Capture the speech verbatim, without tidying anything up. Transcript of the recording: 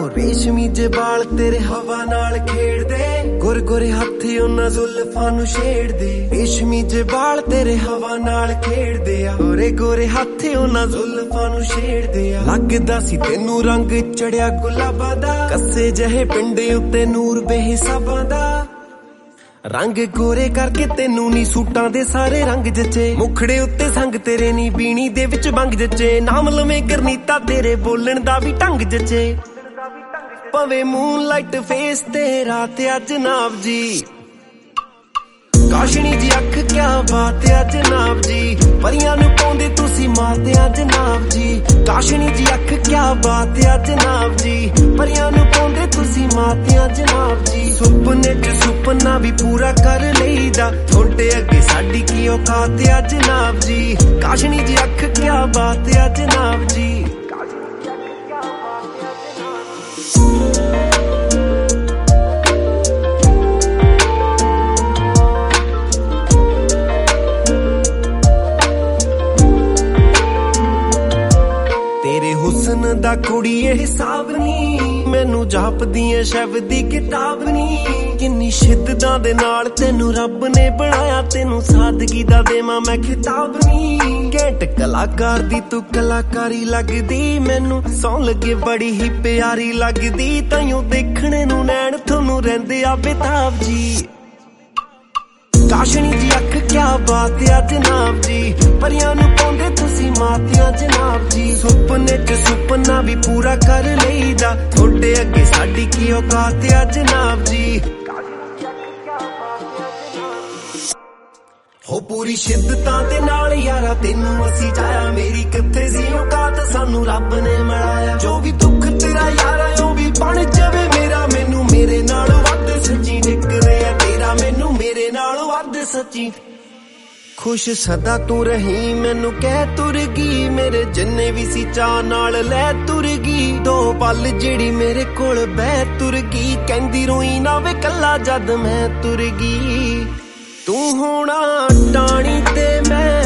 ਰੇਸ਼ਮੀ ਜੇ ਵਾਲ ਤੇਰੇ ਹਵਾ ਨਾਲ ਖੇਡਦੇ, ਗੁਰ ਗੁਰੇ ਹੱਥ ਉਹਨਾਂ ਜ਼ੁਲਫਾਂ ਨੂੰ ਛੇੜਦੇ। ਰੇਸ਼ਮੀ ਜੇ ਵਾਲ ਤੇਰੇ ਹਵਾ ਨਾਲ ਖੇਡਦੇ ਆ, ਗੋਰੇ ਗੋਰੇ ਹੱਥ ਉਹਨਾਂ ਜ਼ੁਲਫਾਂ ਨੂੰ ਛੇੜਦੇ ਆ। ਲੱਗਦਾ ਸੀ ਤੈਨੂੰ ਰੰਗ ਚੜਿਆ ਗੁਲਾਬਾਂ ਦਾ, ਕੱਸੇ ਜਿਹੇ ਪਿੰਡੇ ਉੱਤੇ ਨੂਰ ਬੇਹਿਸਾਬਾਂ ਦਾ। ਰੰਗ ਗੋਰੇ ਕਰਕੇ ਤੈਨੂੰ ਨੀ ਸੂਟਾਂ ਦੇ ਸਾਰੇ ਰੰਗ ਜੱਚੇ, ਮੁਖੜੇ ਉੱਤੇ ਸੰਗ ਤੇਰੇ ਨੀ ਬੀਣੀ ਦੇ ਵਿੱਚ ਬੰਗ ਜੱਚੇ। ਨਾਮ ਲਵੇਂ ਗਰਨੀਤਾ ਤੇਰੇ ਬੋਲਣ ਦਾ ਵੀ ਢੰਗ ਜੱਚੇ, ਪਵੇ ਮੂਨ ਲਾਈਟ ਫੇਸ ਤੇਰਾ ਤੇ ਅੱਜ ਜਨਾਬ ਜੀ। ਕਾਸ਼ਣੀ ਜੀ ਅੱਖ ਕਿਆ ਬਾਤ ਆ ਜਨਾਬ ਜੀ, ਪਰੀਆਂ ਨੂੰ ਪਾਉਂਦੇ ਤੁਸੀਂ ਮਾਤੇ ਆ ਜਨਾਬ ਜੀ। ਕਾਸ਼ਣੀ ਜੀ ਅੱਖ ਕਿਆ ਬਾਤ ਆ ਜਨਾਬ ਜੀ, ਪਰੀਆਂ ਨੂੰ ਪਾਉਂਦੇ ਤੁਸੀਂ ਮਾਤੇ ਆ ਜਨਾਬ ਜੀ। ਸੁਪਨੇ ਚ ਸੁਪਨਾ ਵੀ ਪੂਰਾ ਕਰ ਲਈਦਾ, ਤੁਹਾਡੇ ਅੱਗੇ ਸਾਡੀ ਕੀ ਔਕਾਤ ਆ ਜਨਾਬ ਜੀ। ਕਾਸ਼ਣੀ ਜੀ ਅੱਖ ਕਿਆ ਬਾਤ ਆ ਜਨਾਬ ਜੀ। ਤੇਰੇ ਹੁਸਨ ਦਾ ਕੁੜੀਏ ਹਿਸਾਬ ਨੀ, ਮੈਨੂੰ ਜਾਪਦੀ ਏ ਸ਼ਬਦ ਦੀ ਕਿਤਾਬ ਨੀ। ਕਿੰਨੀ ਸ਼ਿੱਦਤਾਂ ਦੇ ਨਾਲ ਤੈਨੂੰ ਰੱਬ ਨੇ ਬਣਾਇਆ, ਤੈਨੂੰ ਸਾਦਗੀ ਦਾ ਦੇਵਾਂ ਮੈਂ ਖਿਤਾਬ ਨੀ। ਘੈਂਟ ਕਲਾਕਾਰ ਦੀ ਤੂੰ ਕਲਾਕਾਰੀ ਲੱਗਦੀ, ਮੈਨੂੰ ਸੌਂ ਲੱਗੇ ਬੜੀ ਹੀ ਪਿਆਰੀ ਲੱਗਦੀ। ਤਾਈਓ ਦੇਖਣੇ ਨੂੰ ਨੈਣ ਤੁਹਾਨੂੰ ਰਹਿੰਦੇ ਆ ਬੇਤਾਬ ਜੀ। ਕਾਸ਼ਣੀ ਜੀ ਅੱਖ ਕਿਆ ਬਾਤ ਆ ਜਨਾਬ ਜੀ, ਪਰੀਆਂ ਨੂੰ ਪਾਉਂਦੇ ਤੁਸੀਂ ਮਾਤਿਆਂ ਜਨਾਬ ਜੀ। ਸੁਪਨੇ ਚ ਸੁਪਨਾ ਵੀ ਪੂਰਾ ਕਰ ਲਈਦਾ, ਤੁਹਾਡੇ ਅੱਗੇ ਸਾਡੀ ਕੀ ਔਕਾਤ ਆ ਜਨਾਬ ਜੀ। ਹੋ ਪੂਰੀ ਸ਼ਿੱਦਤਾਂ ਦੇ ਨਾਲ ਯਾਰਾ ਤੈਨੂੰ ਅਸੀਂ ਚਾਹਿਆ, ਮੇਰੀ ਕਿੱਥੇ ਸੀ ਔਕਾਤ ਸਾਨੂੰ ਰੱਬ ਨੇ ਮਿਲਾਇਆ। ਜੋ ਵੀ ਦੁੱਖ ਤੇਰਾ ਯਾਰਾ ਉਹ ਵੀ ਬਣ ਜਾਵੇ ਮੇਰਾ, ਮੈਨੂੰ ਮੇਰੇ ਨਾਲ ਵੱਧ ਸੱਚੀ ਨਿਕਲੇ ਆ ਤੇਰਾ, ਮੈਨੂੰ ਮੇਰੇ ਨਾਲ ਵੱਧ ਸੱਚੀ। ਖੁਸ਼ ਸਦਾ ਤੂੰ ਰਹੀ ਮੈਨੂੰ ਕਹਿ ਤੁਰ ਗਈ, ਮੇਰੇ ਜਿੰਨੇ ਵੀ ਸੀ ਚਾਹ ਨਾਲ ਲੈ ਤੁਰ ਗਈ। ਦੋ ਪਲ ਜਿਹੜੀ ਮੇਰੇ ਕੋਲ ਬਹਿ ਤੁਰ ਗਈ, ਕਹਿੰਦੀ ਰੋਈ ਨਾ ਵੇ ਕੱਲਾ ਜਦ ਮੈਂ ਤੁਰ ਗਈ। ਤੂੰ ਹੋਣਾ ਟਾਣੀ ਤੇ ਮੈਂ